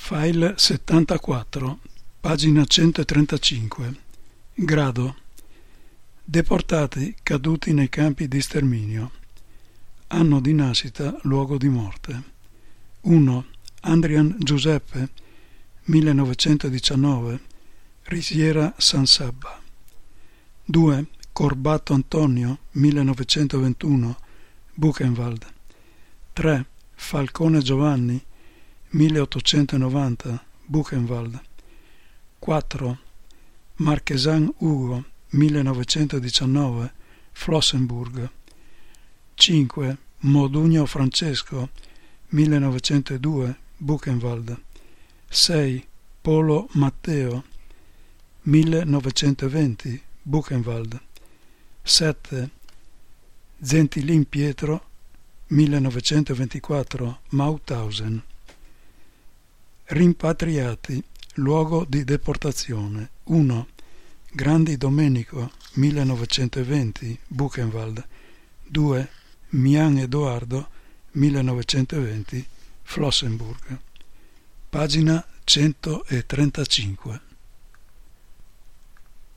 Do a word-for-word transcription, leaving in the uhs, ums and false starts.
File settantaquattro, pagina centotrentacinque. Grado: deportati caduti nei campi di sterminio. Anno di nascita, luogo di morte. uno. Andrian Giuseppe, millenovecentodiciannove, Risiera San Sabba. due. Corbato Antonio, millenovecentoventuno, Buchenwald. tre. Falcone Giovanni, milleottocentonovanta, Buchenwald. quattro. Marchesan Ugo, millenovecentodiciannove, Flossenburg. cinque. Modugno Francesco, millenovecentodue, Buchenwald. sei. Polo Matteo, millenovecentoventi, Buchenwald. sette. Zentilin Pietro, millenovecentoventiquattro, Mauthausen. Rimpatriati, luogo di deportazione. uno. Grandi Domenico, millenovecentoventi, Buchenwald. due. Mian Edoardo, millenovecentoventi, Flossenburg. Pagina centotrentacinque.